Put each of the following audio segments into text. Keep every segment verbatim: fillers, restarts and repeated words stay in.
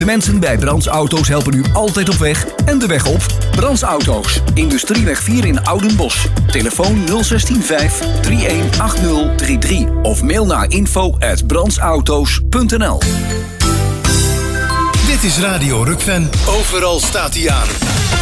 De mensen bij Brands Auto's helpen u altijd op weg en de weg op. Brands Auto's, Industrieweg vier in Oudenbosch. Telefoon nul zes vijf drie een acht nul drie drie of mail naar info at brandsauto's punt n l. Dit is Radio Rukven. Overal staat hij aan.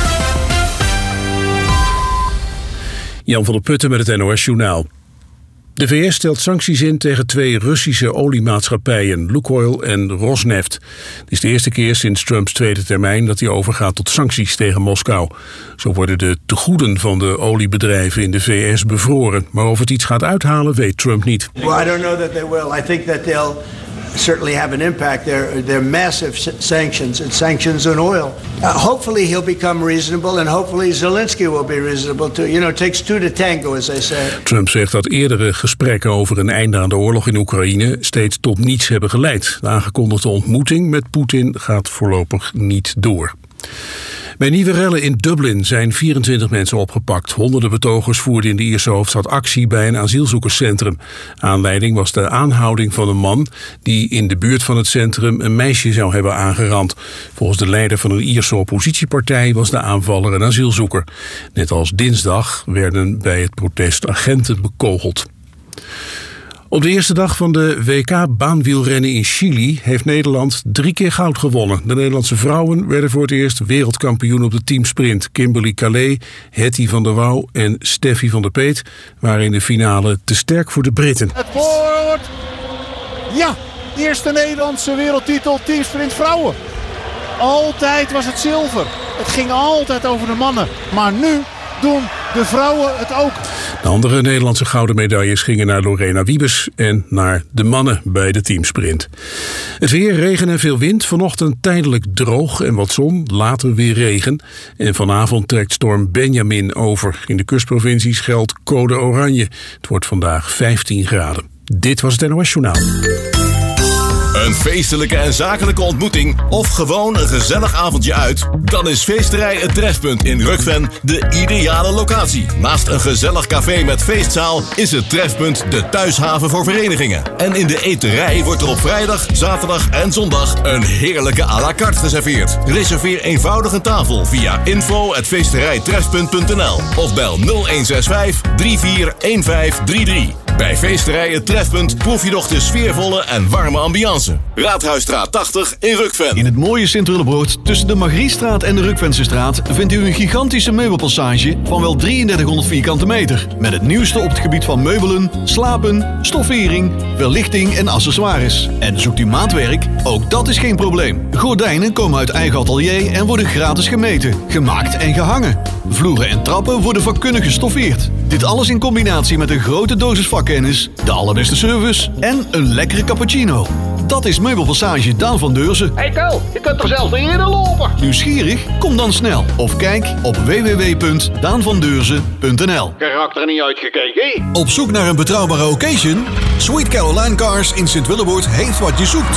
Jan van der Putten met het N O S Journaal. De V S stelt sancties in tegen twee Russische oliemaatschappijen, Lukoil en Rosneft. Het is de eerste keer sinds Trumps tweede termijn dat hij overgaat tot sancties tegen Moskou. Zo worden de tegoeden van de oliebedrijven in de V S bevroren. Maar of het iets gaat uithalen, weet Trump niet. Well, I don't know that they will. I think that they'll certainly have an impact. They're, they're massive sanctions and sanctions on oil. Uh, hopefully he'll become reasonable and hopefully Zelensky will be reasonable too. You know, it takes two to tango, as they say. Trump zegt dat eerdere gesprekken over een einde aan de oorlog in Oekraïne steeds tot niets hebben geleid. De aangekondigde ontmoeting met Poetin gaat voorlopig niet door. Bij nieuwe rellen in Dublin zijn vierentwintig mensen opgepakt. Honderden betogers voerden in de Ierse hoofdstad actie bij een asielzoekerscentrum. Aanleiding was de aanhouding van een man die in de buurt van het centrum een meisje zou hebben aangerand. Volgens de leider van een Ierse oppositiepartij was de aanvaller een asielzoeker. Net als dinsdag werden bij het protest agenten bekogeld. Op de eerste dag van de W K-baanwielrennen in Chili heeft Nederland drie keer goud gewonnen. De Nederlandse vrouwen werden voor het eerst wereldkampioen op de teamsprint. Kimberly Calais, Hetty van der Wouw en Steffi van der Peet waren in de finale te sterk voor de Britten. Het wordt, ja, eerste Nederlandse wereldtitel teamsprint vrouwen. Altijd was het zilver. Het ging altijd over de mannen. Maar nu doen de vrouwen het ook. De andere Nederlandse gouden medailles gingen naar Lorena Wiebes en naar de mannen bij de teamsprint. Het weer, regen en veel wind. Vanochtend tijdelijk droog en wat zon, later weer regen. En vanavond trekt storm Benjamin over. In de kustprovincies geldt code oranje. Het wordt vandaag vijftien graden. Dit was het N O S Journaal. Een feestelijke en zakelijke ontmoeting of gewoon een gezellig avondje uit? Dan is Feesterij Het Trefpunt in Rukven de ideale locatie. Naast een gezellig café met feestzaal is het Trefpunt de thuishaven voor verenigingen. En in de eterij wordt er op vrijdag, zaterdag en zondag een heerlijke à la carte geserveerd. Reserveer eenvoudig een tafel via info at feesterijtrefpunt punt n l of bel nul een zes vijf drie vier een vijf drie drie. Bij Feesterij Het Trefpunt proef je nog de sfeervolle en warme ambiance. Raadhuisstraat tachtig in Rukven. In het mooie Sint-Willebroord tussen de Margriestraat en de Rukvensestraat vindt u een gigantische meubelpassage van wel drieëndertighonderd vierkante meter. Met het nieuwste op het gebied van meubelen, slapen, stoffering, verlichting en accessoires. En zoekt u maatwerk? Ook dat is geen probleem. Gordijnen komen uit eigen atelier en worden gratis gemeten, gemaakt en gehangen. Vloeren en trappen worden vakkundig gestoffeerd. Dit alles in combinatie met een grote dosis vakkennis, de allerbeste service en een lekkere cappuccino. Dat is Meubelpassage Daan van Deurzen. Hey Kel, je kunt er zelfs niet in lopen. Nieuwsgierig? Kom dan snel. Of kijk op w w w punt daan van deurzen punt n l. Karakter niet uitgekeken. Op zoek naar een betrouwbare occasion? Sweet Caroline Cars in Sint-Willebroord heeft wat je zoekt.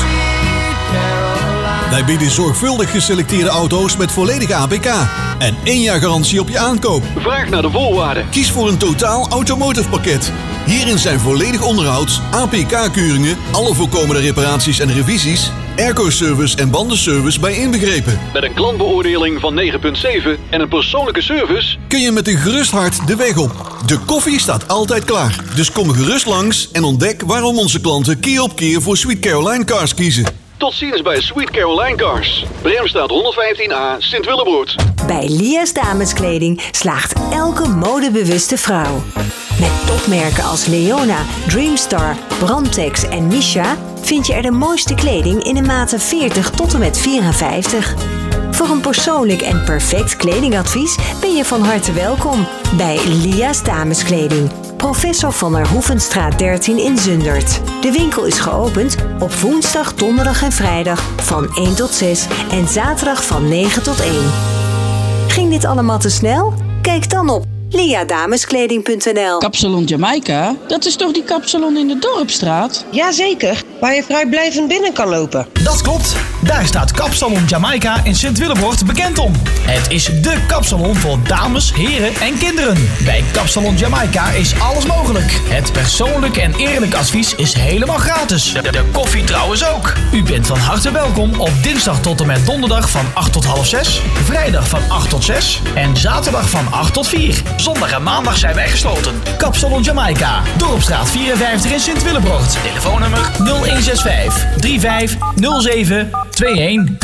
Wij bieden zorgvuldig geselecteerde auto's met volledige A P K en één jaar garantie op je aankoop. Vraag naar de voorwaarden. Kies voor een totaal automotive pakket. Hierin zijn volledig onderhoud, A P K-keuringen, alle voorkomende reparaties en revisies, airco-service en bandenservice bij inbegrepen. Met een klantbeoordeling van negen komma zeven en een persoonlijke service kun je met een gerust hart de weg op. De koffie staat altijd klaar. Dus kom gerust langs en ontdek waarom onze klanten keer op keer voor Sweet Caroline Cars kiezen. Tot ziens bij Sweet Caroline Cars. Bremstraat honderdvijftien A, Sint-Willebroord. Bij Lia's Dameskleding slaagt elke modebewuste vrouw. Met topmerken als Leona, Dreamstar, Brandtex en Misha vind je er de mooiste kleding in de maten veertig tot en met vierenvijftig. Voor een persoonlijk en perfect kledingadvies ben je van harte welkom bij Lia's Dameskleding. Professor van der Hoevenstraat dertien in Zundert. De winkel is geopend op woensdag, donderdag en vrijdag van één tot zes en zaterdag van negen tot één. Ging dit allemaal te snel? Kijk dan op lia dameskleding punt n l. Kapsalon Jamaica? Dat is toch die kapsalon in de Dorpstraat? Jazeker, waar je vrijblijvend binnen kan lopen. Dat klopt. Daar staat Kapsalon Jamaica in Sint-Willebrocht bekend om. Het is dé kapsalon voor dames, heren en kinderen. Bij Kapsalon Jamaica is alles mogelijk. Het persoonlijk en eerlijk advies is helemaal gratis. De, de koffie trouwens ook. U bent van harte welkom op dinsdag tot en met donderdag van acht tot half zes, vrijdag van acht tot zes en zaterdag van acht tot vier. Zondag en maandag zijn wij gesloten. Kapsalon Jamaica, Dorpstraat vierenvijftig in Sint-Willebrocht. Telefoonnummer nul een zes vijf drie vijf nul zeven twee een.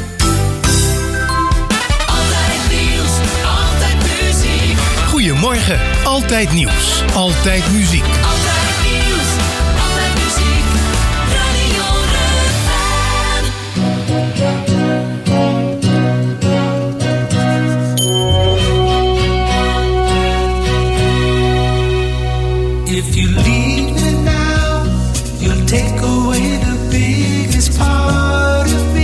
Goedemorgen, Altijd Nieuws, Altijd Muziek. Altijd nieuws, altijd muziek, Radio Rutland. If you leave me now, you'll take away the biggest part of me.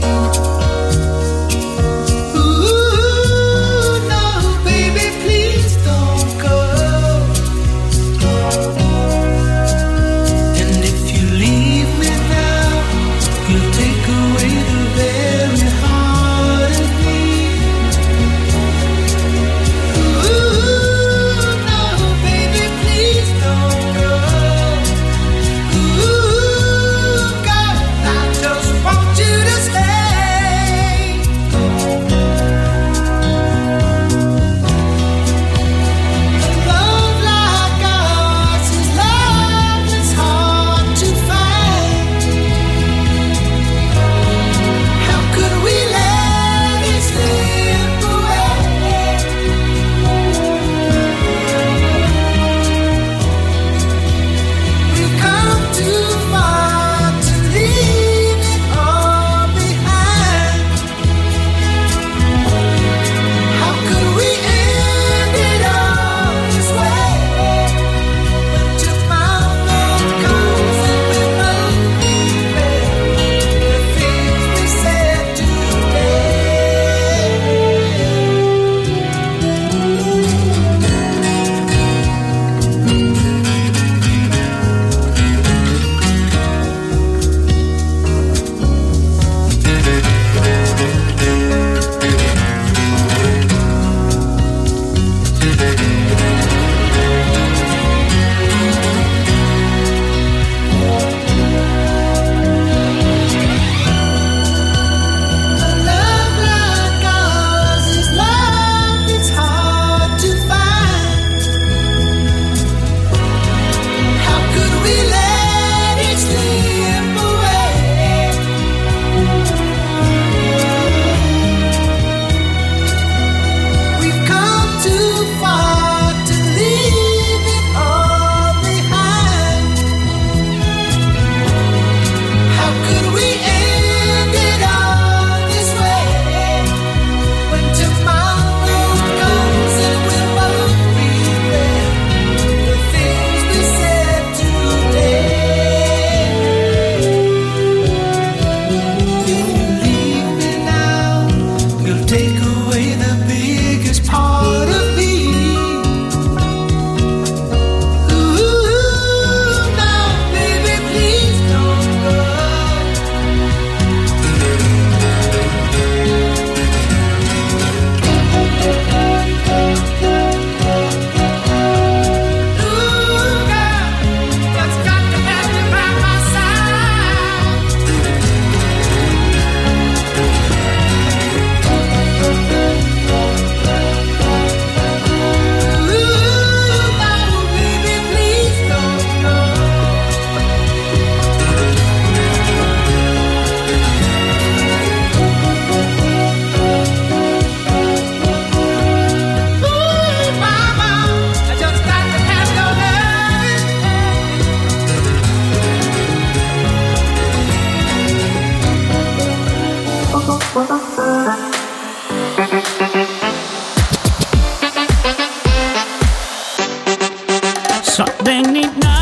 Denk niet na,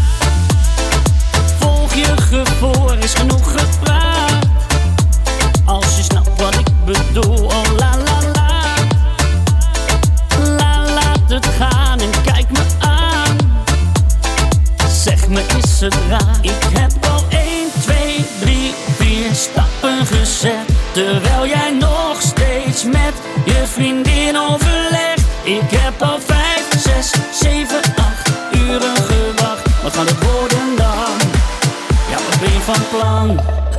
volg je gevoel, er is genoeg gepraat. Als je snapt wat ik bedoel, oh la la la. La, laat het gaan en kijk me aan. Zeg me, is het raar? Ik heb al één, twee, drie, vier stappen terwijl jij nog steeds met je vriendin overlegt. Ik heb al vijf, zes, zeven, acht uren gewacht. Wat gaat het worden dan? Ja, wat ben je van plan?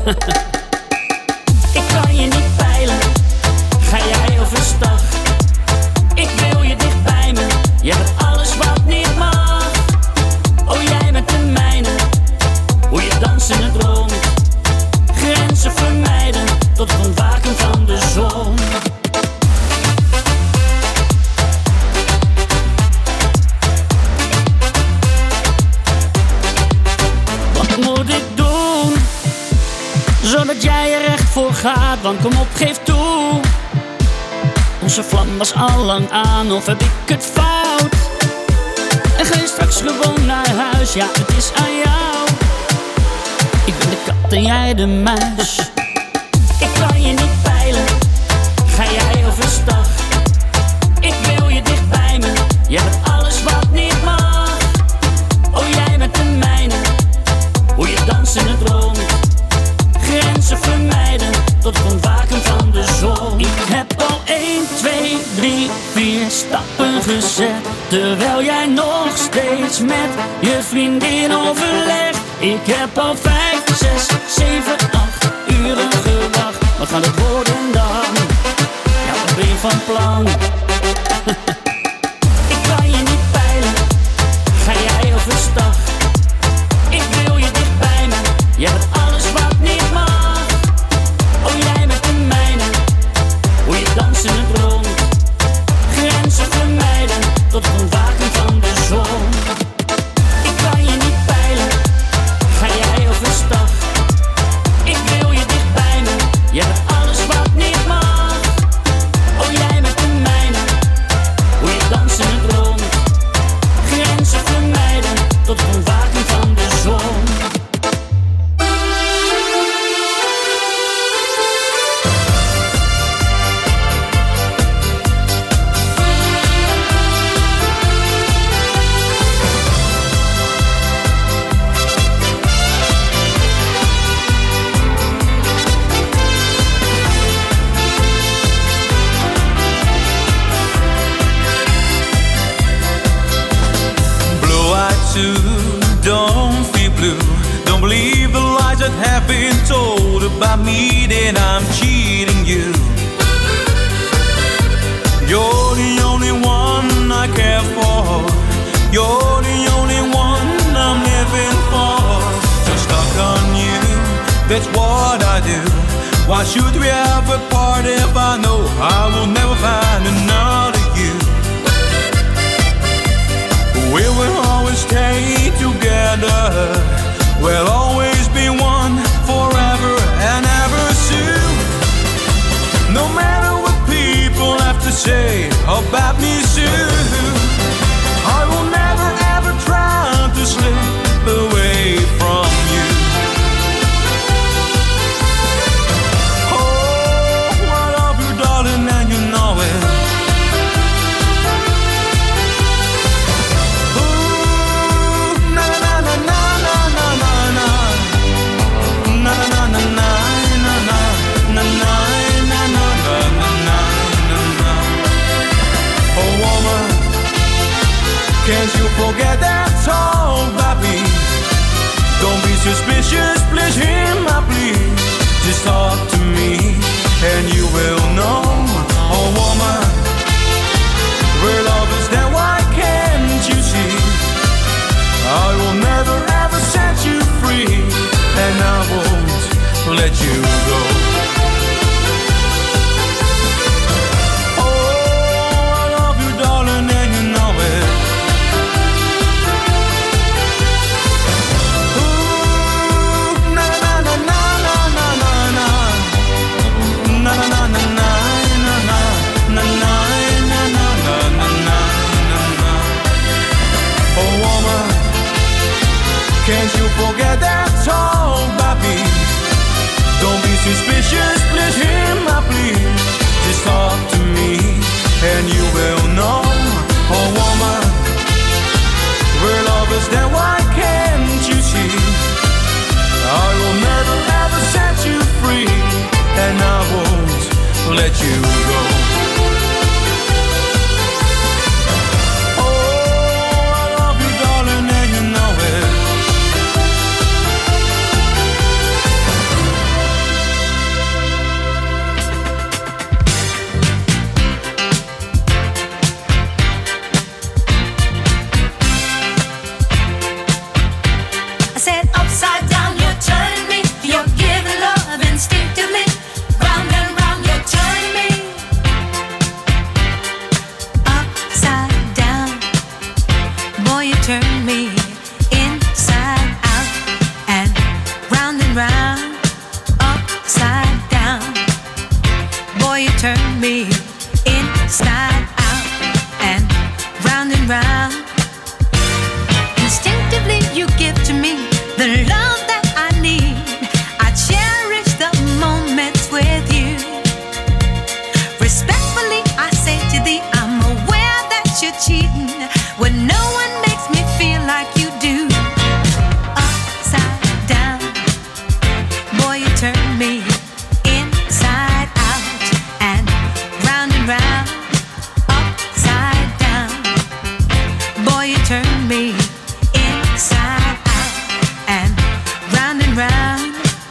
Ik kan je niet peilen, ga jij overstag? Ik wil je dicht bij me, je hebt alles wat niet mag. Oh, jij met de mijne, hoe je dansen het rond. Grenzen vermijden, tot het ontwaken van de zon. Wat moet ik doen, zodat jij er echt voor gaat? Want kom op, geef toe, onze vlam was al lang aan. Of heb ik het fout? En ga je straks gewoon naar huis? Ja, het is aan jou. Ik ben de kat en jij de muis. Ik kan je niet peilen, ga jij overstag? Ik wil je dicht bij me, je hebt alles wat niet mag. Oh, jij met de mijne, hoe je danst in het rond. Grenzen vermijden, tot het ontwaken van de zon. Ik heb al één, twee, drie, vier stappen gezet, terwijl jij nog steeds met je vriendin overlegt. Ik heb al vijf, zes, zeven, acht uren gewacht. Wat gaat het worden dan? Ja, wat ben je van plan? Ik kan je niet peilen, ga jij overstag? Ik wil je dicht bij me, je hebt alles wat niet mag. Oh, jij met de mijne, hoe je danst in het rond. Grenzen vermijden, tot het ontwaken van de zon. Ik kan je niet peilen, ga jij overstag? Ik wil je dicht bij me, je hebt alles wat niet mag. Oh, jij met de mijne, hoe je danst in het rond. Grenzen vermijden, tot het ontwaken van de zon. Don't feel blue. Don't believe the lies that have been told about me, that I'm cheating you. You're the only one I care for. You're the only one I'm living for. So stuck on you, that's what I do. Why should we have a part if I know I will never find another you? We will always stay together. We'll always be one forever and ever soon. No matter what people have to say about me soon, I will never ever try to slip away from you. Oh, I love you, darling, and you know it. Can't you forget that song, baby? Don't be suspicious, please hear my plea. Just talk to me and you will know, oh woman, real love is that, why can't you see? I will never ever set you free, and I won't let you go. Oh, I love you, darling, and you know it. Ooh, na na na na na na na na. let you go. Oh, I love you, darling, and you know it. I said upside down, you turn me. You're giving love instinctively. Round and round, you turn me. Upside down, boy, you turn me inside out and round and round. Upside down, boy, you turn me inside out and round and round. Instinctively, you give to me the love that I need. I cherish the moments with you. Respectfully, I say to thee, I'm aware that you're cheating when no one makes me feel like you do. Upside down, boy, you turn me inside out and round and round. Upside down, boy, you turn me inside out and round and round.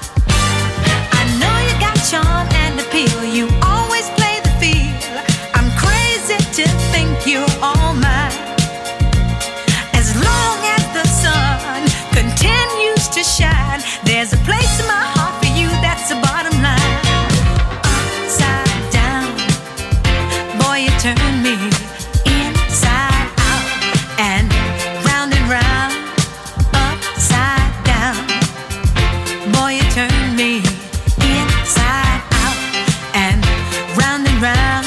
I know you got charm and appeal. You always play the field. I'm crazy to think you're all mine. As long as the sun continues to shine, there's a place in my heart for you. That's the bottom line. Upside down, boy, you turn me inside out and round and round. Upside down, boy, you turn me inside out and round and round.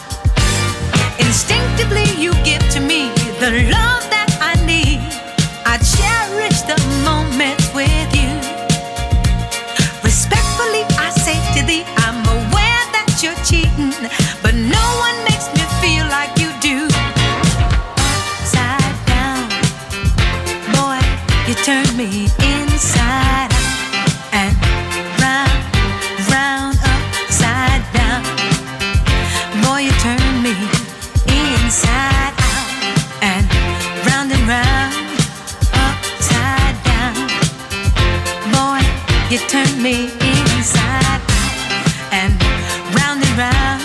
Instinctively, you give to me the love that I need. I cherish the moments with you. Respectfully, I say to thee, I'm aware that you're cheating, but no one makes me feel like you do. Upside down, boy, you turn me inside out and round, round, upside down. Boy, you turn me inside out and round and round. Upside down, boy, you turn me inside out and round and round.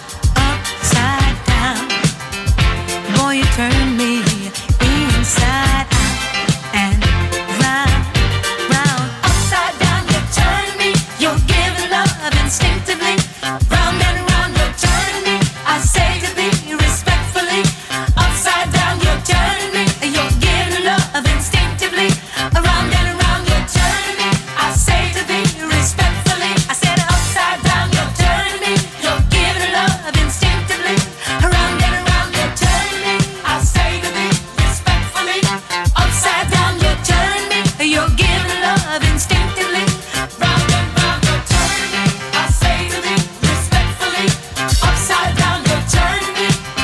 Upside down, boy, you turn me inside out and round, round. Upside down, you turn me. You're giving love instinctively. Round and round, you turn me. I say to thee respectfully. Upside down, you turn me. You're giving love instinctively. Around and around, you turn me. I say to thee respectfully. I said upside down, you turn me. You're giving love instinctively. Around and around, you turn me. I say to thee respectfully. Upside down, you turn me. You're giving love instinctively. Round and round, you turn me. I say to thee respectfully. Upside down, you turn me.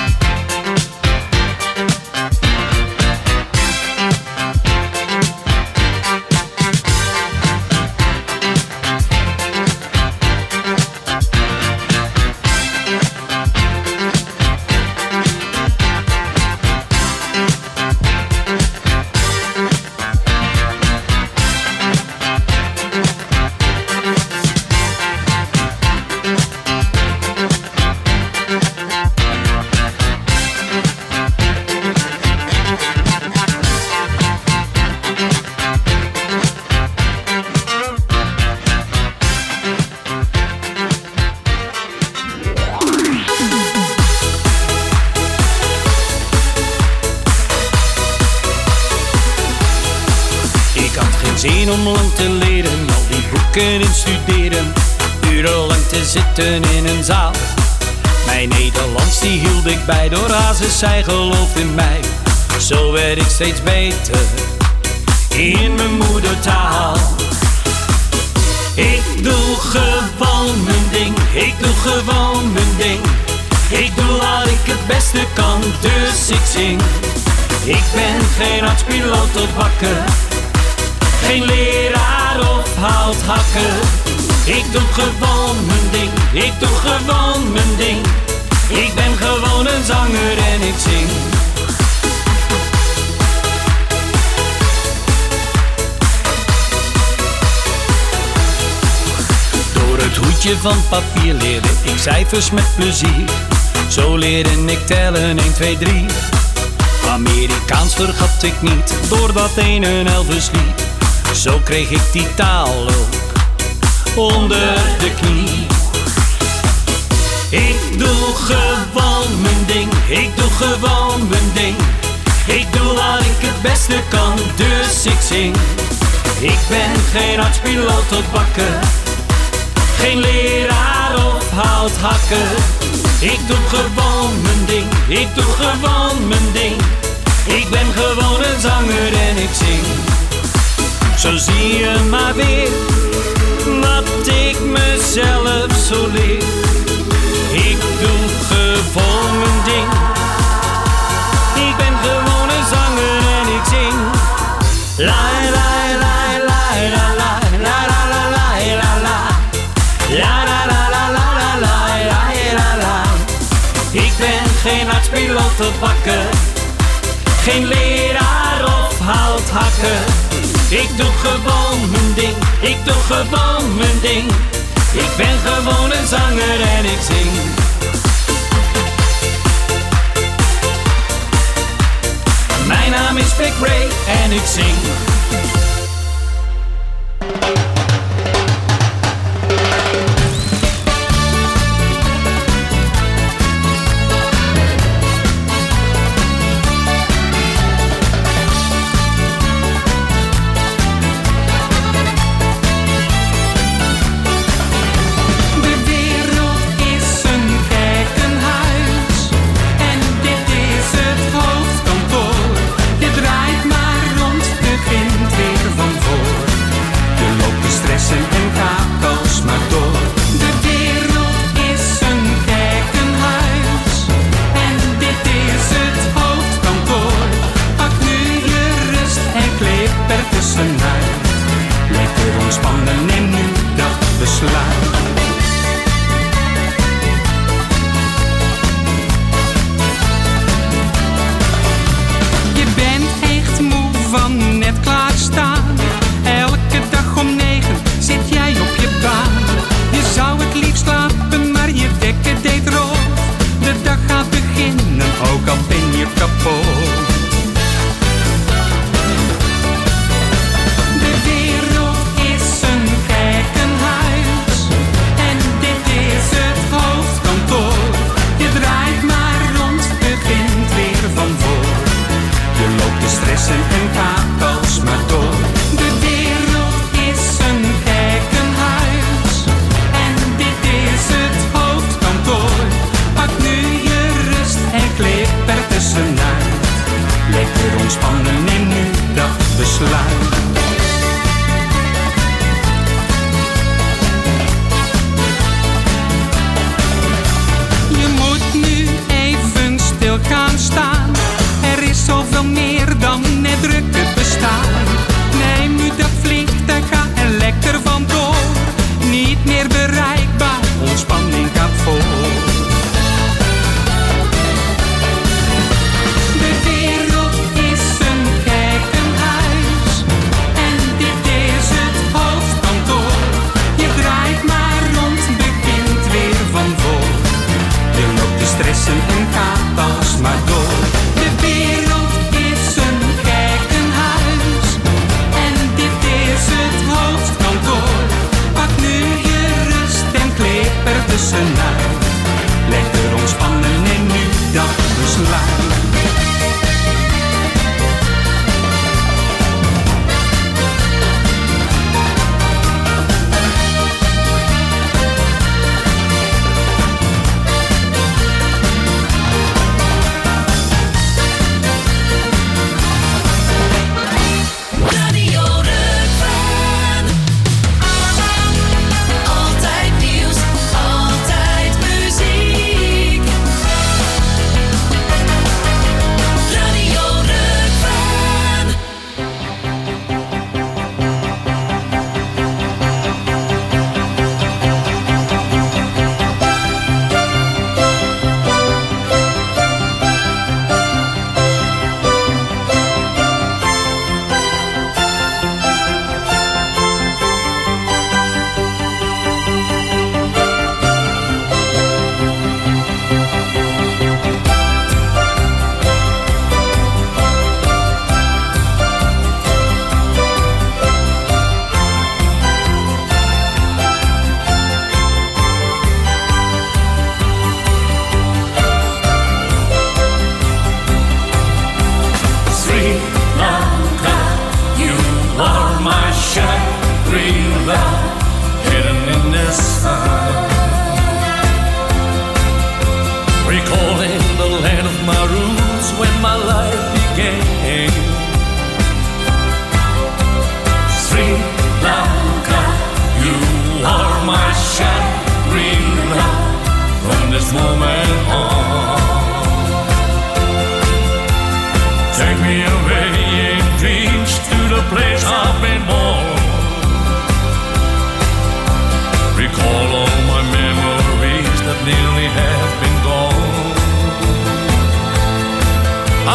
Ik had geen zin om lang te leren, al die boeken in studeren, urenlang te zitten in een zaal. Mijn Nederlands die hield ik bij, door Hazes zij geloof in mij. Zo werd ik steeds beter in mijn moedertaal. Ik doe gewoon mijn ding, ik doe gewoon mijn ding. Ik doe wat ik het beste kan, dus ik zing. Ik ben geen arts, piloot of bakker, geen leraar of houthakker. Ik doe gewoon mijn ding, ik doe gewoon mijn ding. Ik ben gewoon een zanger en ik zing. Door het hoedje van papier leerde ik cijfers met plezier. Zo leerde ik tellen één, twee, drie. Amerikaans vergat ik niet, door dat ene Elvis lied. Zo kreeg ik die taal ook onder de knie. Ik doe gewoon mijn ding, ik doe gewoon mijn ding. Ik doe wat ik het beste kan, dus ik zing. Ik ben geen arts, piloot of bakker, geen leraar of houthakker. Ik doe gewoon mijn ding, ik doe gewoon mijn ding. Ik ben gewoon een zanger en ik zing. Zo zie je maar weer wat ik mezelf zo leer. Ik doe gewoon mijn ding. Ik ben gewoon een zanger en ik zing. La la la la la la la la la la la la la la la la la la la. Ik ben geen arts, piloot of bakker, geen leraar of houthakker. Ik doe gewoon mijn ding, ik doe gewoon mijn ding. Ik ben gewoon een zanger en ik zing. Mijn naam is Big Ray en ik zing.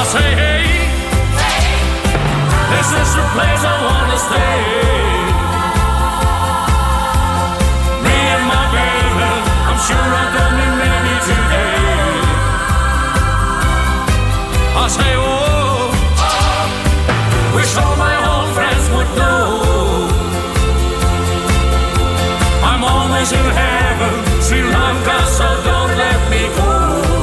I say, hey, hey, this is the place I wanna stay. Me and my baby, I'm sure I don't need maybe today. I say, oh, oh, wish all my old friends would know I'm always in heaven, Sri Lanka, so don't let me go.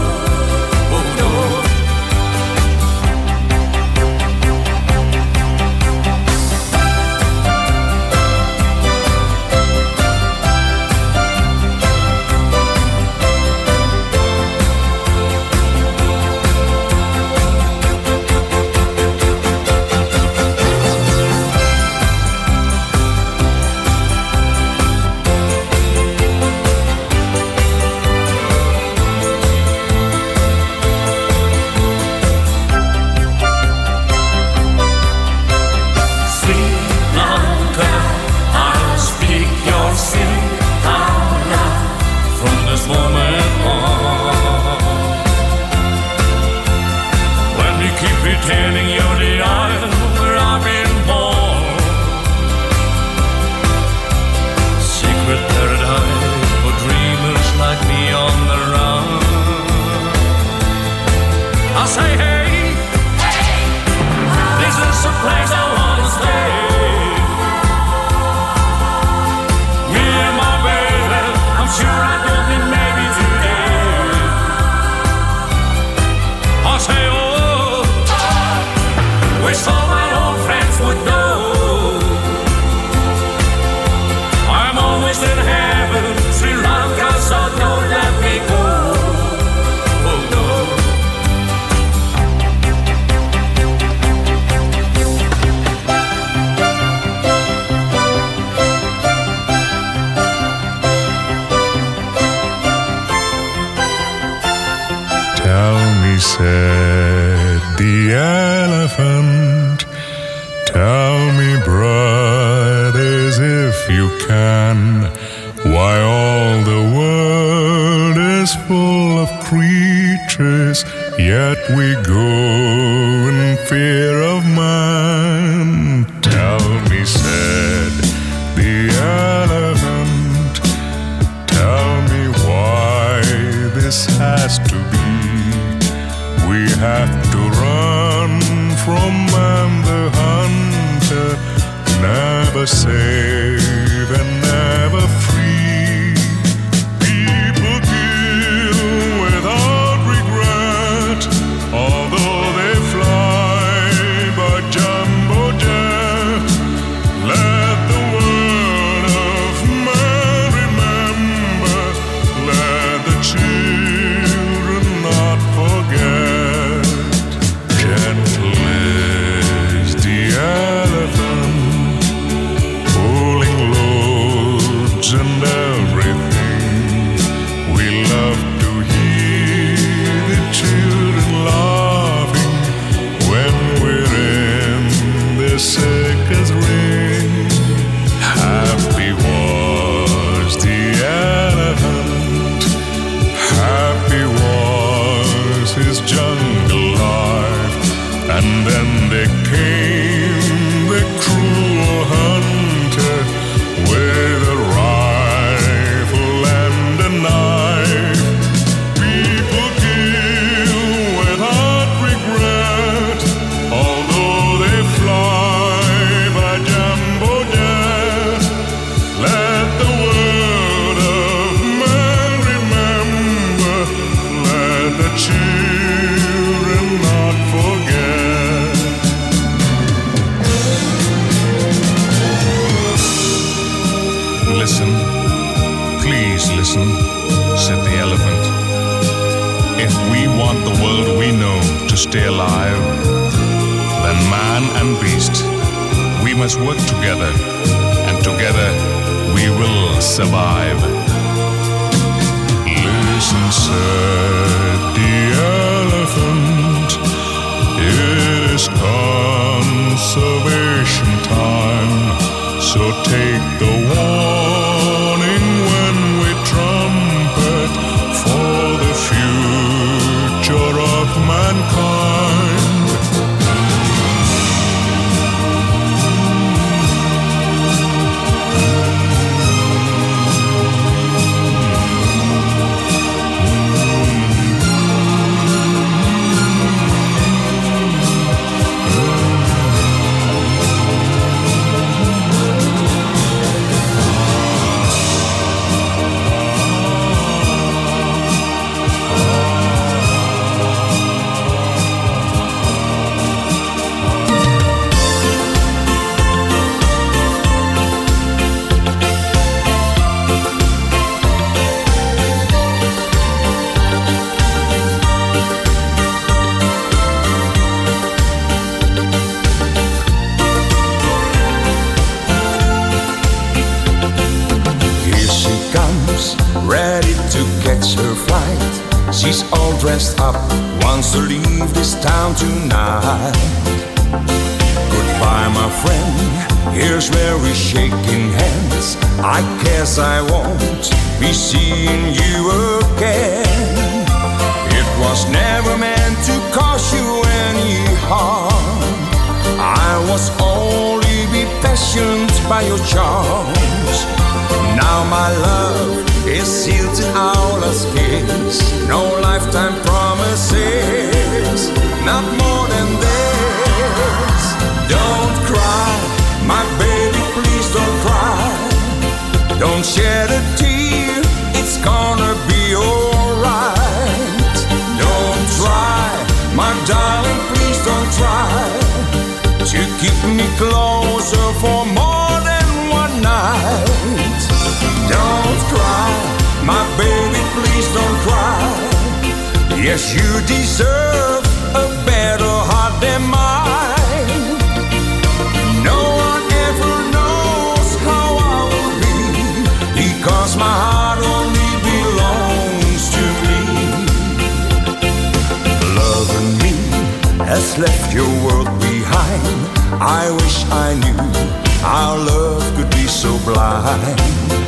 Pretending you're the island where I've been born. Secret paradise for dreamers like me on the run. I say, hey, hey, this is the place I wanna stay. Me and my baby, I'm sure I don't need maybe today. I say, oh, wish all my old friends would know I'm always in heaven, Sri Lanka, so don't let me go. Oh no. Tell me, said the elephant, tell me, brothers, if you can, why all the world is full of creatures, yet we go in fear of man. Tell me, said the elephant, tell me why this has to be. We have to run from man the hunter, never safe and never free. People kill without regret, although they fly by jumbo jet. Let the word of man remember, let the children not forget. And everything we love to hear the children laughing when we're in the circus ring. Happy was the elephant, happy was his jungle life, and then there came the cruel hunter with a rifle and a knife. People kill without regret, although they fly by jumbo jet. Let the word of man remember, let the children not forget. Listen, please listen, said the elephant. If we want the world we know to stay alive, then man and beast, we must work together, and together we will survive. Listen, said the elephant, it is conservation time, so take the warning when we trumpet for the future of mankind. flight. She's all dressed up, wants to leave this town tonight. Goodbye, my friend, here's where we're shaking hands. I guess I won't be seeing you again. It was never meant to cause you any harm. I was only be passionate by your charms. Now my love is sealed in our last kiss. No lifetime promises, not more than this. Don't cry, my baby, please don't cry. Don't shed a tear, it's gonna be alright. Don't try, my darling, please don't try to keep me closer for more than one night. Don't cry, my baby, please don't cry. Yes, you deserve a better heart than mine. No one ever knows how I will be, because my heart only belongs to me. Loving me has left your world behind. I wish I knew our love could be so blind.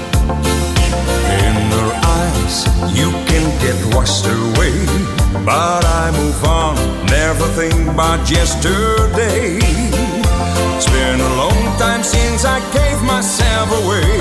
In her eyes you can get washed away, but I move on, never think about yesterday. It's been a long time since I gave myself away.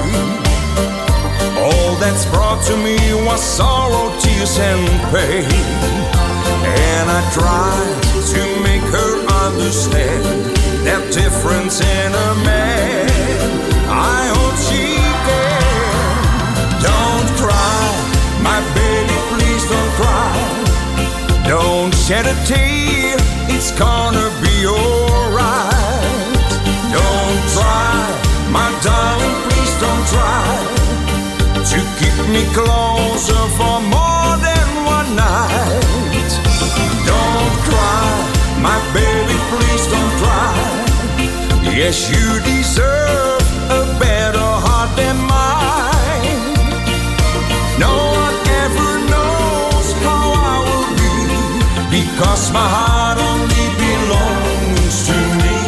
All that's brought to me was sorrow, tears and pain. And I tried to make her understand that difference in a man. I hope she can. Don't cry, my baby, please don't cry. Don't shed a tear, it's gonna be alright. Don't try, my darling, please don't try to keep me closer for more than one night. Don't cry, my baby, please don't cry. Yes, you deserve a better heart than mine. No one ever knows how I will be, because my heart only belongs to me.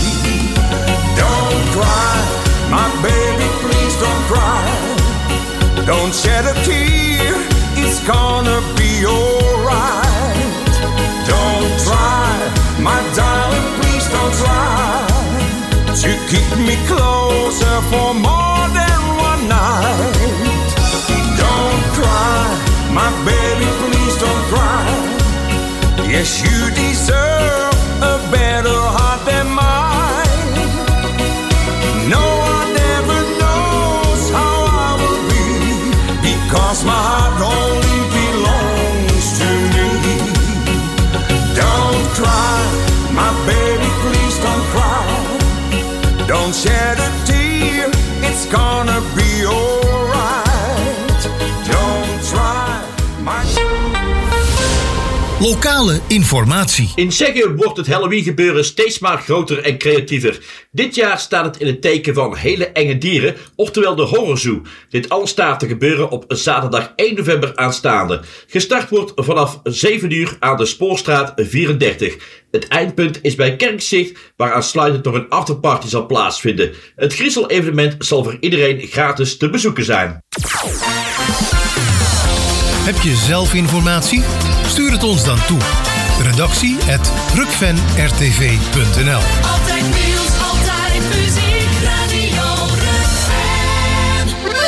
Don't cry, my baby, please don't cry. Don't shed a tear, it's gonna be alright. Don't try, my darling, please don't try to keep me closer for more than one night. Don't cry, my baby, please don't cry. Yes, you deserve a better heart than mine. No one ever knows how I will be, because my heart only belongs to me. Don't cry, my baby, please don't cry. Don't shed a tear, it's gonna be alright. Don't try, my... Lokale informatie. In Zegge wordt het Halloween gebeuren steeds maar groter en creatiever. Dit jaar staat het in het teken van hele enge dieren, oftewel de Horror Zoo. Dit alles staat te gebeuren op zaterdag één november aanstaande. Gestart wordt vanaf zeven uur aan de Spoorstraat vierendertig. Het eindpunt is bij Kerkzicht, waar aansluitend nog een afterparty zal plaatsvinden. Het griezel-evenement zal voor iedereen gratis te bezoeken zijn. Heb je zelf informatie? Stuur het ons dan toe. Redactie at rukven r t v punt n l. Altijd nieuws, altijd muziek, Radio Rukven.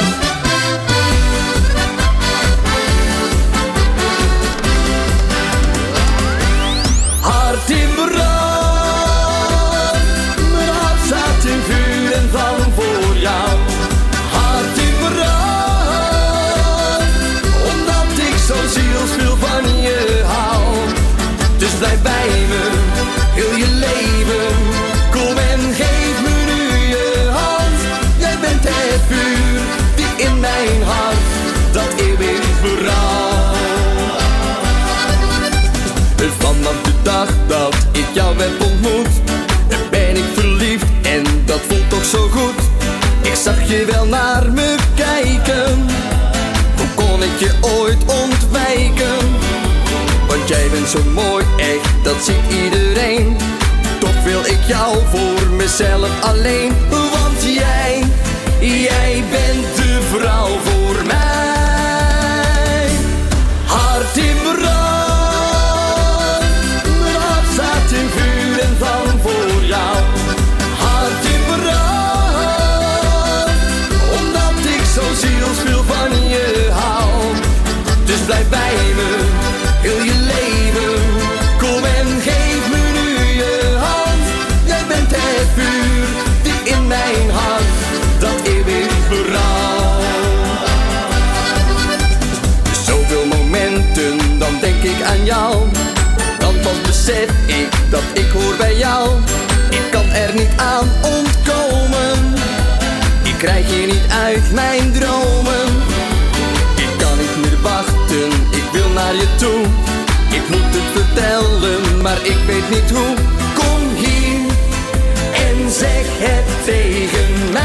Hart in brand, mijn hart staat in vuur en vlam voor jou. Hart in brand, omdat ik zo zielsveel van je hou. Dus blijf bij me, heel je leven. Kom en geef me nu je hand. Jij bent het vuur die in mijn hart dat eeuwig brandt. Vanaf de dag dat ik jou heb ontmoet, ben ik verliefd en dat voelt toch zo goed. Ik zag je wel naar me kijken, hoe kon ik je ooit ontwijken? zo mooi, echt, dat ziet iedereen. Toch wil ik jou voor mezelf alleen. Want jij, jij bent de vrouw voor mij. Hart in brand, mijn hart staat in vuur en vlam voor jou. Hart in brand, omdat ik zo zielsveel van je hou. Dus blijf bij me, heel je leven. Kom en geef me nu je hand. Jij bent het vuur die in mijn hart, dat eeuwig brandt. Zoveel momenten, dan denk ik aan jou. Dan pas besef ik dat ik hoor bij jou. Ik kan er niet aan ontkomen. Ik krijg je niet uit mijn dromen. Ik kan niet meer wachten, ik wil naar je toe. Ik moet het vertellen, maar ik weet niet hoe. Kom hier en zeg het tegen mij.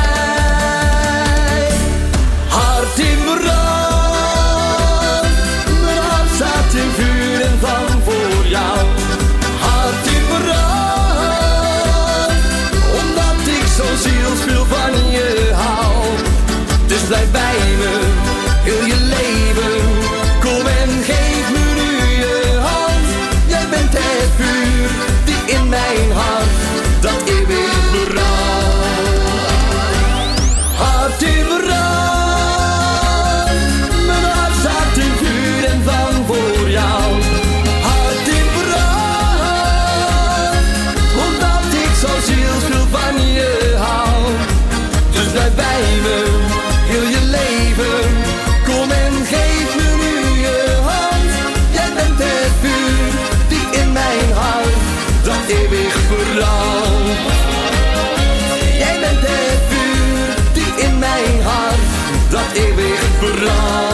Hart in brand, mijn hart staat in vuur en vlam voor jou. Hart in brand, omdat ik zo zielsveel van je hou. Dus blijf bij me, heel je leven. Kom en geef me nu je hand. Jij bent het vuur die in mijn hart, dat eeuwig brandt. Hart in brand, mijn hart staat in vuur en vlam voor jou. Hart in brand, omdat ik zo zielsveel van je hou. Dus blijf bij me, heel je leven. Kom en geef me nu je hand. Jij bent het vuur die in mijn hart, dat eeuwig brandt. Jij bent het vuur die in mijn hart, dat eeuwig brandt.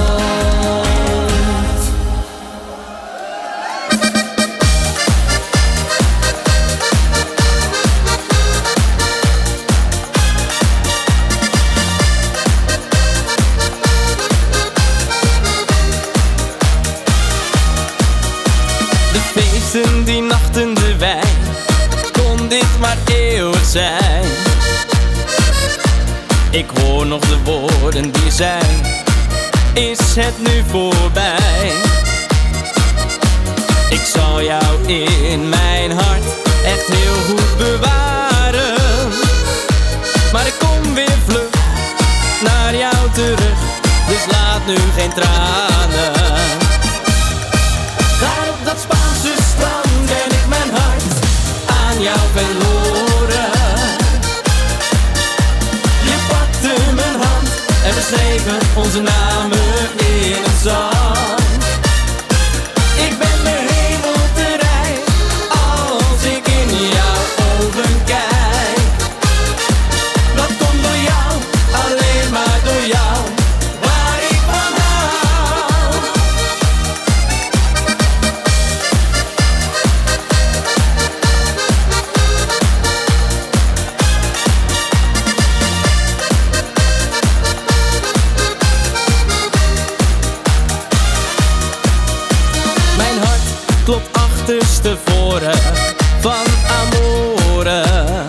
Die nachten de wijn, kon dit maar eeuwig zijn. Ik hoor nog de woorden die zijn, is het nu voorbij? Ik zal jou in mijn hart echt heel goed bewaren. Maar ik kom weer vlug naar jou terug, dus laat nu geen tranen. Daar op dat Spaanse strand ben ik mijn hart aan jou verloren. Je pakte mijn hand en we schreven onze namen in het zand. Ik ben de hemel te rijk als ik in jouw ogen kijk. Dat komt door jou, alleen maar door jou, waar ik van hou. Klopt achterstevoren van amore.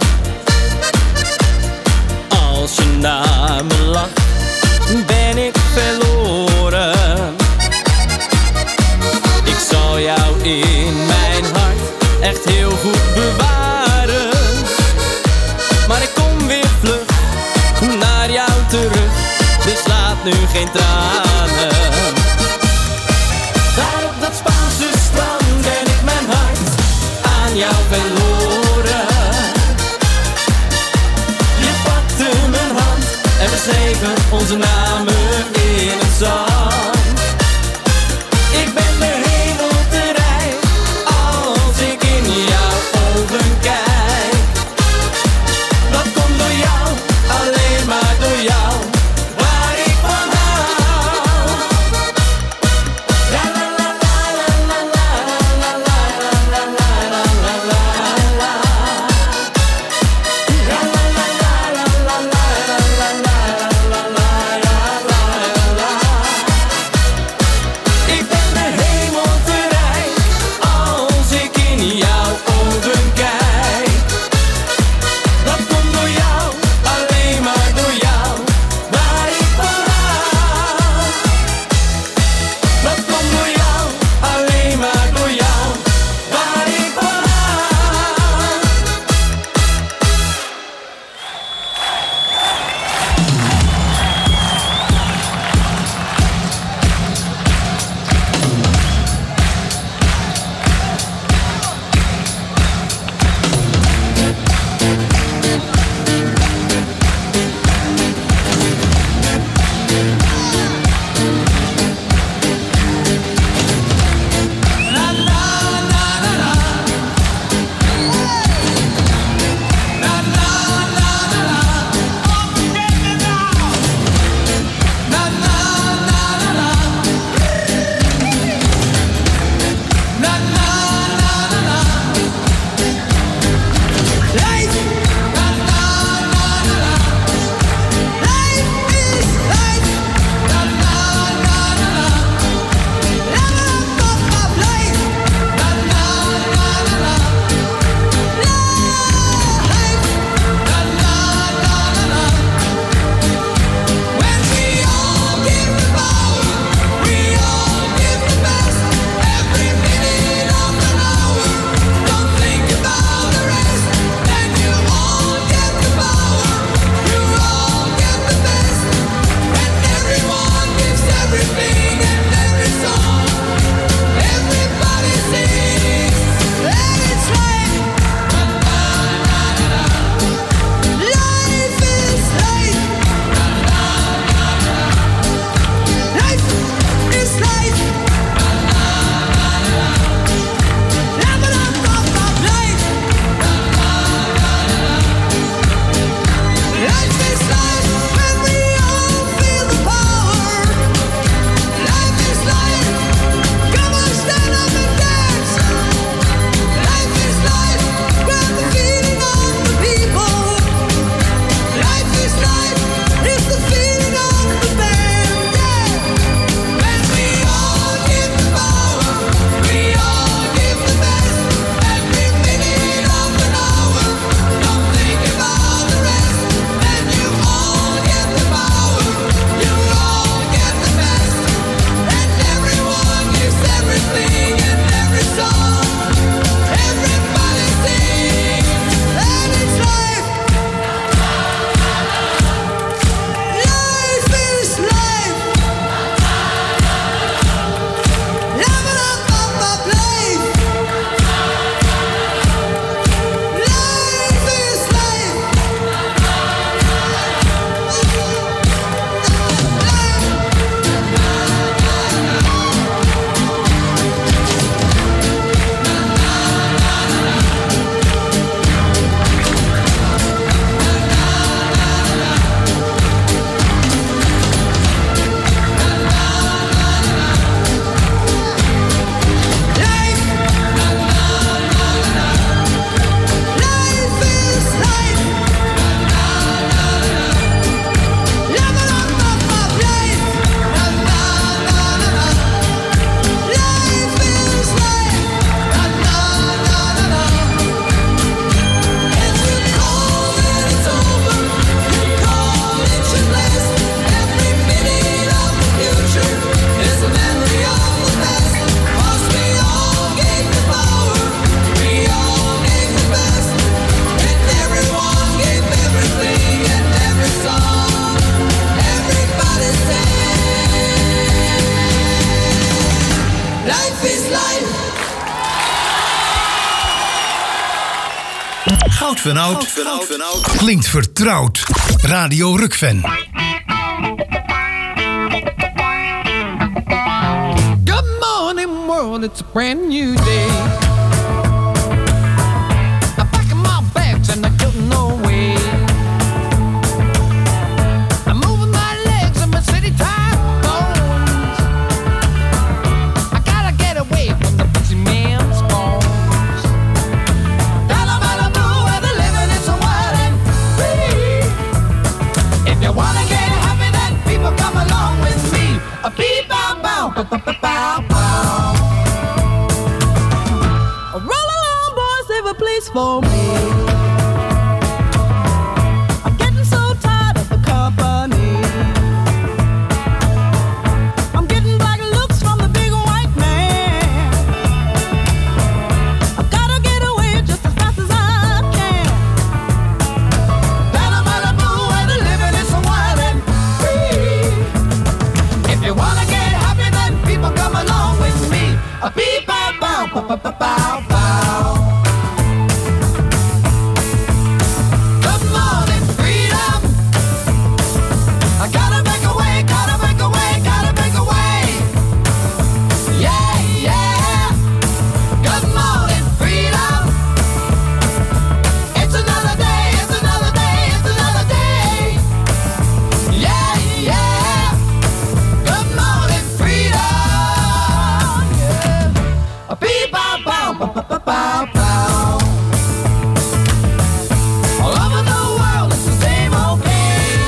Als je naar me lacht, ben ik verloren. Ik zal jou in mijn hart echt heel goed bewaren. Maar ik kom weer vlug naar jou terug, dus laat nu geen tranen. Daar op dat Spaanse strand ben ik mijn hart aan jou verloren. Je pakte mijn hand en we schreven onze namen in het zand. Ik ben de hemel te rijk als ik in jouw ogen kijk. Dat komt door jou, alleen maar door jou, waar ik van hou. Goud van oud. Klinkt vertrouwd. Radio Rukven. Good morning world, it's a brand new day. I'm packing my bags and I'm getting away. I'm moving my legs and my city time bones. I gotta get away from the busy man's bones. Down Malibu where the living is so wild and free. If you wanna get happy, then people come along with me. A beep bow bow bow bow bow bow. Roll along, boys, save a place for me. I'm getting so tired of the company. I'm getting black looks from the big white man. I've gotta get away just as fast as I can. Down in Malibu where the living is so wild and free. If you wanna get happy, then people come along with me. A beep bow bow bow bow bow bow bow. Good morning, freedom. I gotta break away, gotta break away, gotta break away. Yeah, yeah. Good morning, freedom. It's another day, it's another day, it's another day. Yeah, yeah. Good morning, freedom. Yeah. A beep bow bow bow bow bow bow. All over the world, it's the same old game.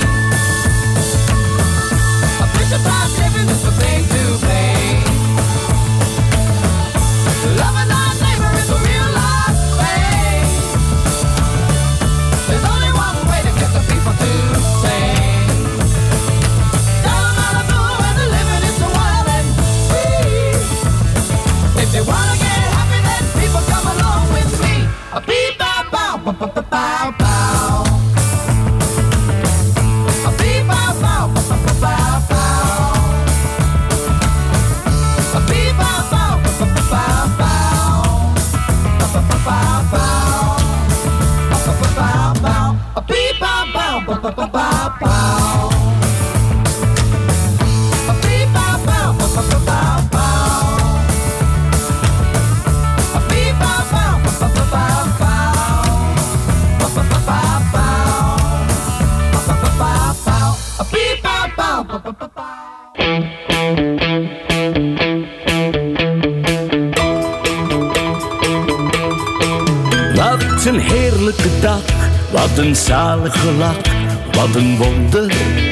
A picture time living is the thing to play. Loving our neighbor is a real life thing. There's only one way to get the people to sing. Down in Malibu where the living is so wild and free. If you wanna get happy, then people come along with me. A beep bow bow bow bow bow bow bow. A beep bow bow bow bow bow bow bow. A beep bow bow bow bow bow bow bow. Bow bow bow bow bow. Bow bow bow bow. A beep bow bow bow bow bow bow bow. A beep bow bow bow bow bow bow bow. A beep bow bow bow bow bow bow bow. Bow bow bow bow bow. Bow bow bow bow bow. A beep bow bow bow bow bow bow. Wat een heerlijke dag, wat een zalige lach, wat een wonder.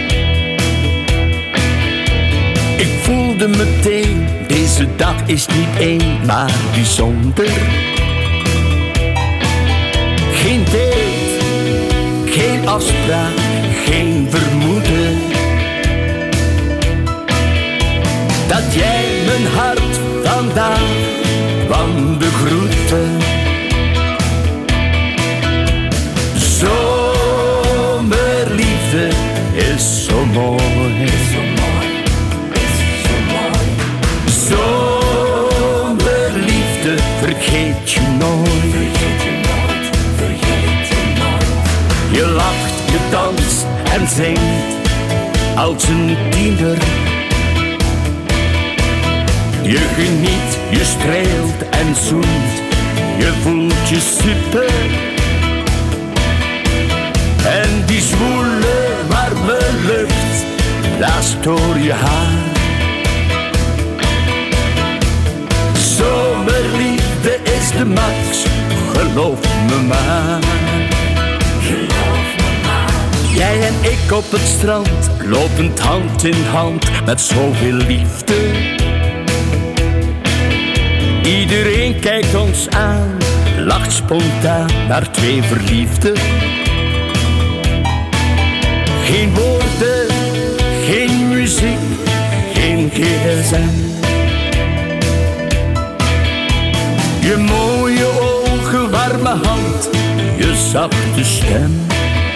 Ik voelde meteen, deze dag is niet één, maar bijzonder. Geen date, geen afspraak, geen vermoeden. Dat jij mijn hart vandaag kwam begroeten. Zomerliefde is zo mooi. Zomerliefde vergeet je nooit. Je lacht, je danst en zingt als een tiener. Je geniet, je streelt en zoent. Je voelt je super. En die zwoele warme lucht blaast door je haar. Zomerliefde is de max, geloof me maar. Jij en ik op het strand, lopend hand in hand met zoveel liefde. Iedereen kijkt ons aan, lacht spontaan naar twee verliefden. Geen woorden, geen muziek, geen G S M. Je mooie ogen, warme hand, je zachte stem.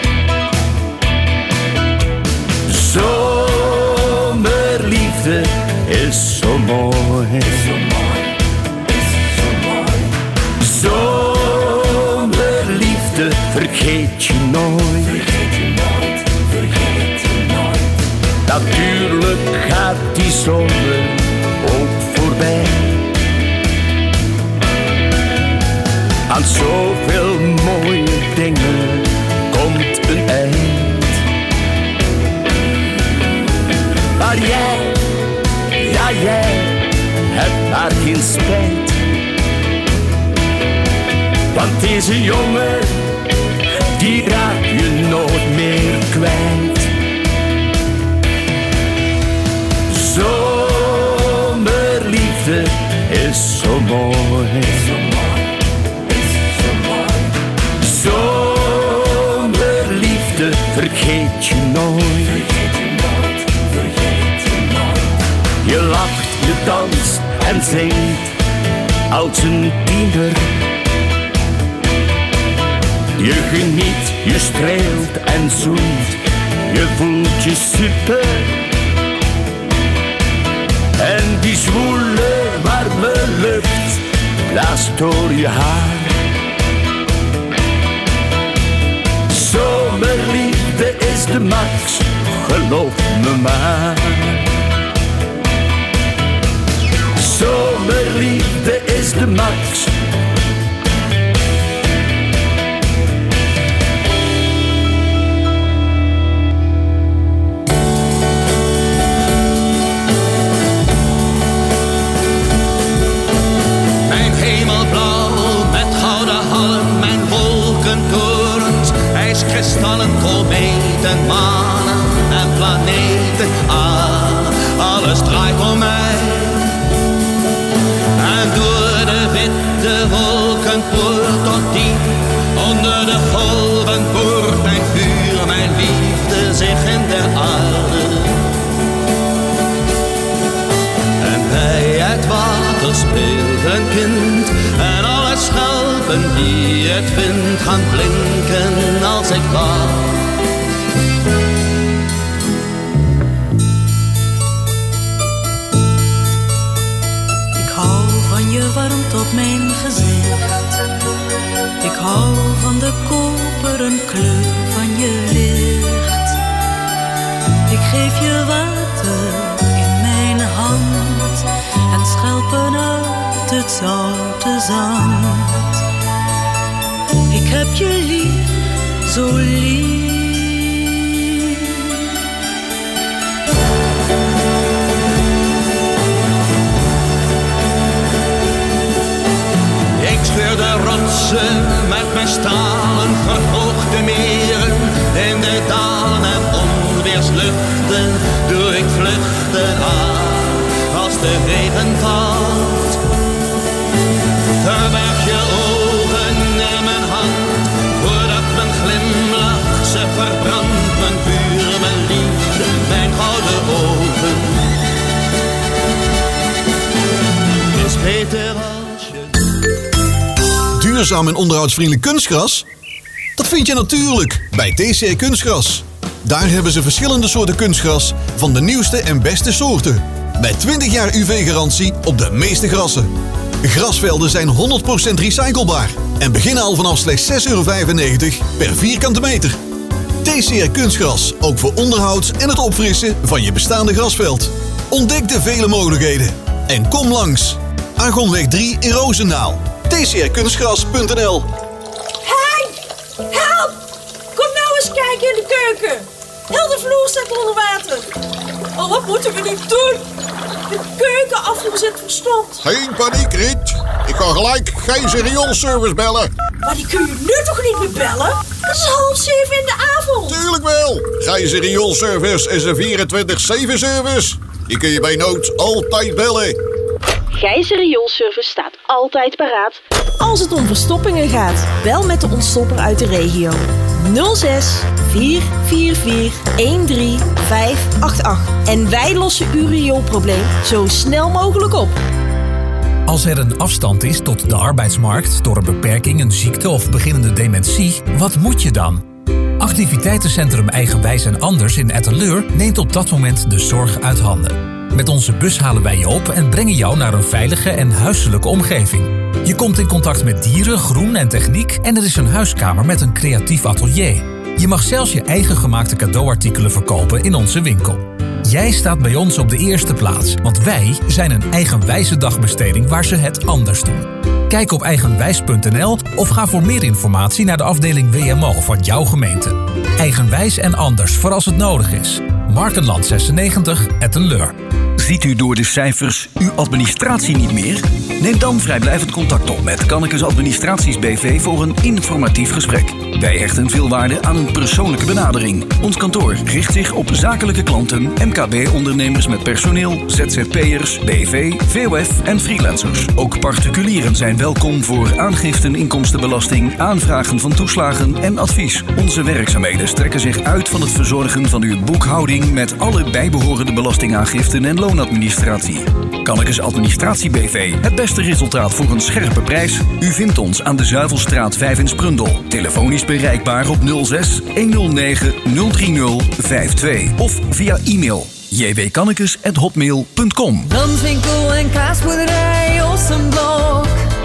Zomerliefde is zo mooi. Zomerliefde vergeet je nooit. Vergeet je nooit, vergeet je nooit. Natuurlijk gaat die zomer ook voorbij. Aan zoveel mooie dingen komt een eind. Maar jij, ja jij, hebt maar geen spijt. Want deze jongen, die raak je nooit meer kwijt. Zomerliefde is zo mooi. Zomerliefde vergeet je nooit. Je lacht, je danst en zingt als een tiener. Je geniet, je streelt en zoent, je voelt je super. En die zwoele, warme lucht blaast door je haar. Zomerliefde is de max, geloof me maar. Zomerliefde is de max. Mijn hemelblauw met gouden hallen, mijn wolkentorens, ijskristallen, kometen, manen en planeten. Ah, alles draait om mij. En door de witte wolken poort tot diep onder de golven boort mijn vuur, mijn liefde zich in de aarde. En bij het water speelt een kind en alle schelpen die het vindt gaan blinken als ik wacht. Je warmt op mijn gezicht. Ik hou van de koperen kleur van je licht. Ik geef je water in mijn hand en schelpen uit het zoute zand. Ik heb je lief, zo lief. Ik scheur de rotsen met mijn stalen, verhoog de meren in de dalen en onweersluchten doe ik vluchten aan als de regen valt. Verberg je ogen in mijn hand voordat mijn glimlach ze verbrandt, mijn vuur, mijn liefde, mijn gouden ogen. Is beter als je duurzaam en onderhoudsvriendelijk kunstgras? Dat vind je natuurlijk bij T C R Kunstgras. Daar hebben ze verschillende soorten kunstgras van de nieuwste en beste soorten. Met twintig jaar U V-garantie op de meeste grassen. Grasvelden zijn honderd procent recyclebaar en beginnen al vanaf slechts zes euro vijfennegentig per vierkante meter. T C R Kunstgras, ook voor onderhoud en het opfrissen van je bestaande grasveld. Ontdek de vele mogelijkheden en kom langs. Argonweg drie in Roosendaal. T C R kunstgras punt n l. Hey! Help! Kom nou eens kijken in de keuken. Heel de vloer staat onder water. Oh, wat moeten we nu doen? De keukenafvoer zit verstomd. Geen paniek, Riet. Ik ga gelijk Gijzer rioolservice bellen. Maar die kun je nu toch niet meer bellen? Het is half zeven in de avond. Tuurlijk wel. Gijzer rioolservice is een vierentwintig zeven service. Die kun je bij nood altijd bellen. Gijzer rioolservice staat altijd paraat. Als het om verstoppingen gaat, bel met de ontstopper uit de regio. nul zes vier vier vier een drie vijf acht acht. En wij lossen uw rioolprobleem zo snel mogelijk op. Als er een afstand is tot de arbeidsmarkt door een beperking, een ziekte of beginnende dementie, wat moet je dan? Activiteitencentrum Eigenwijs en Anders in Etteleur neemt op dat moment de zorg uit handen. Met onze bus halen wij je op en brengen jou naar een veilige en huiselijke omgeving. Je komt in contact met dieren, groen en techniek en er is een huiskamer met een creatief atelier. Je mag zelfs je eigen gemaakte cadeauartikelen verkopen in onze winkel. Jij staat bij ons op de eerste plaats, want wij zijn een eigenwijze dagbesteding waar ze het anders doen. Kijk op eigenwijs punt n l of ga voor meer informatie naar de afdeling W M O van jouw gemeente. Eigenwijs en anders voor als het nodig is. Markenland zesennegentig, Ettenleur. Ziet u door de cijfers uw administratie niet meer? Neem dan vrijblijvend contact op met Kannekes Administraties B V voor een informatief gesprek. Wij hechten veel waarde aan een persoonlijke benadering. Ons kantoor richt zich op zakelijke klanten, M K B-ondernemers met personeel, Z Z P'ers, B V, V O F en freelancers. Ook particulieren zijn welkom voor aangiften, inkomstenbelasting, aanvragen van toeslagen en advies. Onze werkzaamheden strekken zich uit van het verzorgen van uw boekhouding met alle bijbehorende belastingaangiften en loonadministratie. Kannekes Administratie B V. Het beste resultaat voor een scherpe prijs. U vindt ons aan de Zuivelstraat vijf in Sprundel. Telefonisch bereikbaar op nul zes honderdnegen nul drie nul vijf twee of via e-mail j w kannekes at hotmail punt com. Randwinkel en kaasboerderij Ossenblok.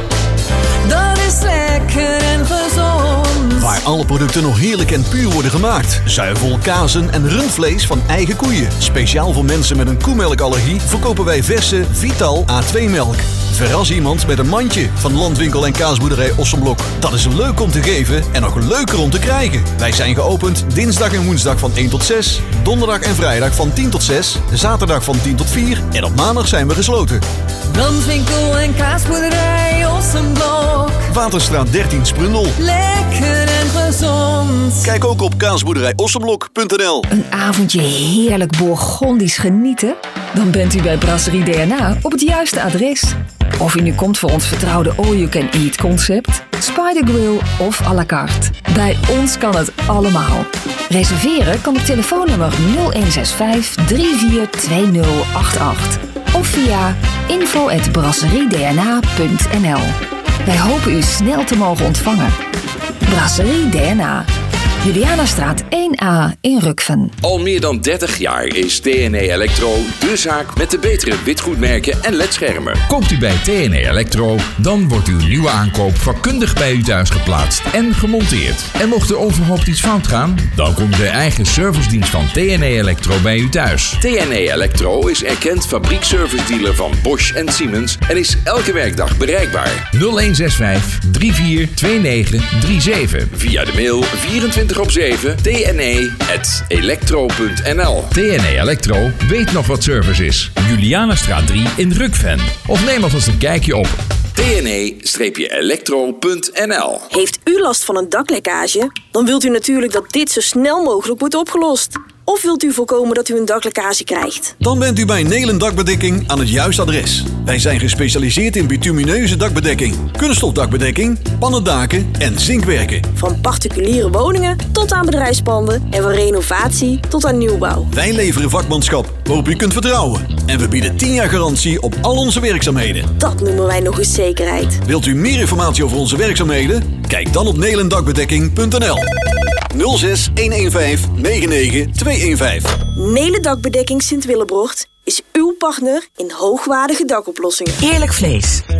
Dat is lekker en gezond. Waar alle producten nog heerlijk en puur worden gemaakt. Zuivel, kazen en rundvlees van eigen koeien. Speciaal voor mensen met een koemelkallergie verkopen wij verse Vital A twee melk. Verras iemand met een mandje van Landwinkel en kaasboerderij Ossenblok. Dat is leuk om te geven en nog leuker om te krijgen. Wij zijn geopend dinsdag en woensdag van één tot zes, donderdag en vrijdag van tien tot zes, zaterdag van tien tot vier en op maandag zijn we gesloten. Randwinkel en kaasboerderij Ossenblok. Waterstraat dertien Sprundel. Lekker en gezond. Kijk ook op kaasboerderij ossenblok punt n l. Een avondje heerlijk Bourgondisch genieten? Dan bent u bij Brasserie D N A op het juiste adres. Of u nu komt voor ons vertrouwde all-you-can-eat concept, Spider Grill of à la carte. Bij ons kan het allemaal. Reserveren kan op telefoonnummer nul een zes vijf drie vier twee nul acht acht of via info at brasserie d n a punt n l. Wij hopen u snel te mogen ontvangen. Brasserie D N A. Julianastraat één A in Rukven. Al meer dan dertig jaar is T N E Electro de zaak met de betere witgoedmerken en ledschermen. Koopt u bij T N E Electro, dan wordt uw nieuwe aankoop vakkundig bij u thuis geplaatst en gemonteerd. En mocht er onverhoopt iets fout gaan, dan komt de eigen servicedienst van T N E Electro bij u thuis. T N E Electro is erkend fabriekservice-dealer van Bosch en Siemens en is elke werkdag bereikbaar. nul een zes vijf drie vier twee negen drie zeven. Via de mail vierentwintig op zeven t n e at electro punt n l. T N E Electro weet nog wat service is. Julianastraat drie in Rukven. Of neem alvast een kijkje op t n e electro punt n l. Heeft u last van een daklekkage? Dan wilt u natuurlijk dat dit zo snel mogelijk wordt opgelost. Of wilt u voorkomen dat u een daklekkage krijgt? Dan bent u bij Nelen Dakbedekking aan het juiste adres. Wij zijn gespecialiseerd in bitumineuze dakbedekking, kunststofdakbedekking, pannendaken en zinkwerken. Van particuliere woningen tot aan bedrijfspanden en van renovatie tot aan nieuwbouw. Wij leveren vakmanschap waarop u kunt vertrouwen. En we bieden tien jaar garantie op al onze werkzaamheden. Dat noemen wij nog eens zekerheid. Wilt u meer informatie over onze werkzaamheden? Kijk dan op nelendakbedekking punt n l. nul zes een een vijf negen negen twee een vijf. Nelen Dakbedekking Sint-Willebrocht is uw partner in hoogwaardige dakoplossingen. Eerlijk vlees.